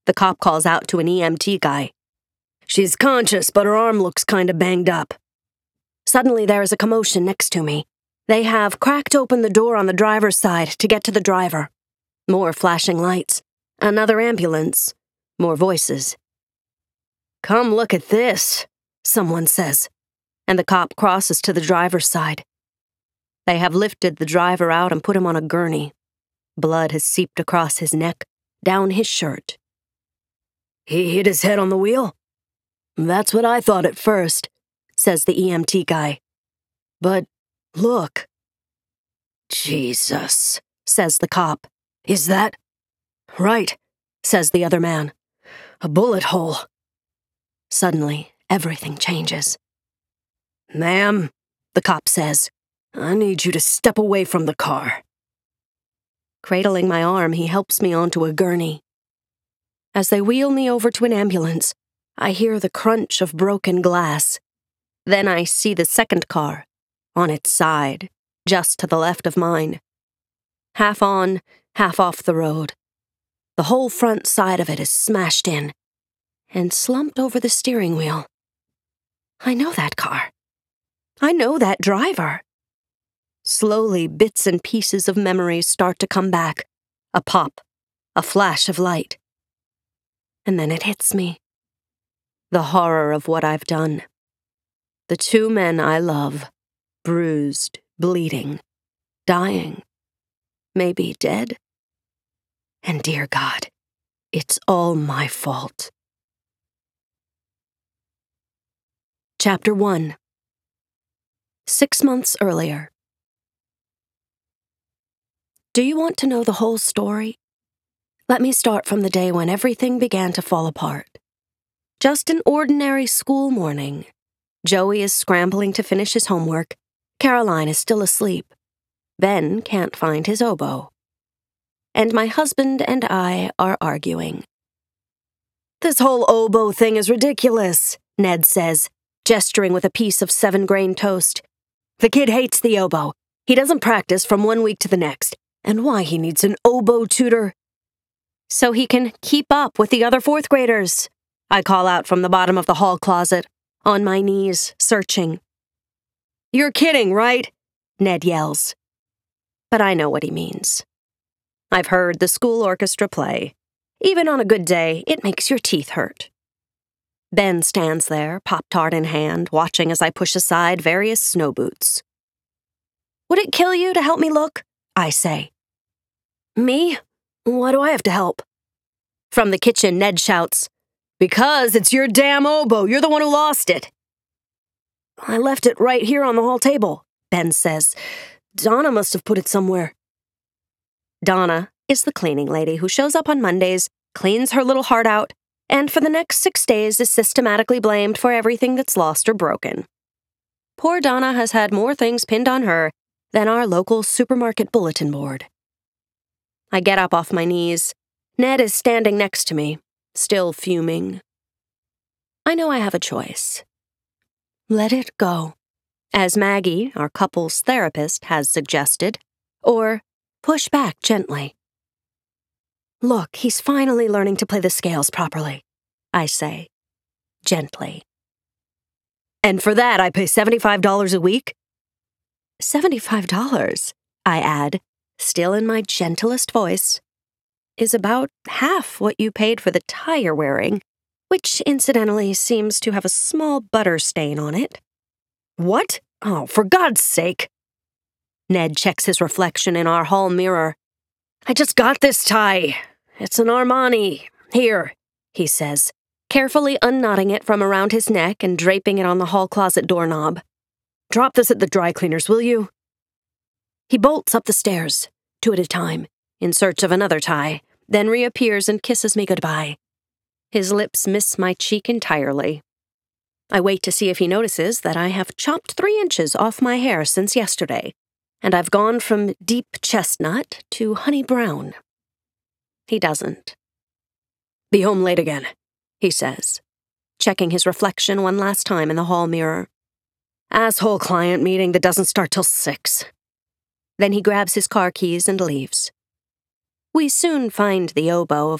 The cop calls out to an EMT guy. "She's conscious, but her arm looks kinda banged up." Suddenly there is a commotion next to me. They have cracked open the door on the driver's side to get to the driver. More flashing lights. Another ambulance. More voices. "Come look at this," someone says, and the cop crosses to the driver's side. They have lifted the driver out and put him on a gurney. Blood has seeped across his neck, down his shirt. "He hit his head on the wheel?" "That's what I thought at first," says the EMT guy. "But look." "Jesus," says the cop. "Is that?" "Right," says the other man. "A bullet hole." Suddenly, everything changes. "Ma'am," the cop says, "I need you to step away from the car." Cradling my arm, he helps me onto a gurney. As they wheel me over to an ambulance, I hear the crunch of broken glass. Then I see the second car, on its side, just to the left of mine. Half on, half off the road. The whole front side of it is smashed in and slumped over the steering wheel. I know that car. I know that driver. Slowly, bits and pieces of memories start to come back. A pop, a flash of light. And then it hits me. The horror of what I've done. The two men I love, bruised, bleeding, dying, maybe dead. And dear God, it's all my fault. Chapter 1. 6 months earlier. Do you want to know the whole story? Let me start from the day when everything began to fall apart. Just an ordinary school morning. Joey is scrambling to finish his homework. Caroline is still asleep. Ben can't find his oboe. And my husband and I are arguing. "This whole oboe thing is ridiculous," Ned says, gesturing with a piece of 7-grain toast. "The kid hates the oboe. He doesn't practice from one week to the next. And why he needs an oboe tutor?" "So he can keep up with the other 4th graders," I call out from the bottom of the hall closet, on my knees, searching. "You're kidding, right?" Ned yells. But I know what he means. I've heard the school orchestra play. Even on a good day, it makes your teeth hurt. Ben stands there, Pop-Tart in hand, watching as I push aside various snow boots. "Would it kill you to help me look?" I say. "Me? Why do I have to help?" From the kitchen, Ned shouts, "Because it's your damn oboe. You're the one who lost it." "I left it right here on the hall table," Ben says. "Donna must have put it somewhere." Donna is the cleaning lady who shows up on Mondays, cleans her little heart out, and for the next 6 days is systematically blamed for everything that's lost or broken. Poor Donna has had more things pinned on her than our local supermarket bulletin board. I get up off my knees. Ned is standing next to me, still fuming. I know I have a choice. Let it go, as Maggie, our couple's therapist, has suggested, or push back gently. "Look, he's finally learning to play the scales properly," I say, gently. "And for that, I pay $75 a week?" $75, I add, still in my gentlest voice, is about half what you paid for the tie you're wearing, which incidentally seems to have a small butter stain on it. "What? Oh, for God's sake!" Ned checks his reflection in our hall mirror. "I just got this tie. It's an Armani. Here," he says, carefully unknotting it from around his neck and draping it on the hall closet doorknob. "Drop this at the dry cleaners, will you?" He bolts up the stairs, 2 at a time, in search of another tie, then reappears and kisses me goodbye. His lips miss my cheek entirely. I wait to see if he notices that I have chopped 3 inches off my hair since yesterday, and I've gone from deep chestnut to honey brown. He doesn't. "Be home late again," he says, checking his reflection one last time in the hall mirror. "Asshole client meeting that doesn't start till 6. Then he grabs his car keys and leaves. We soon find the oboe, of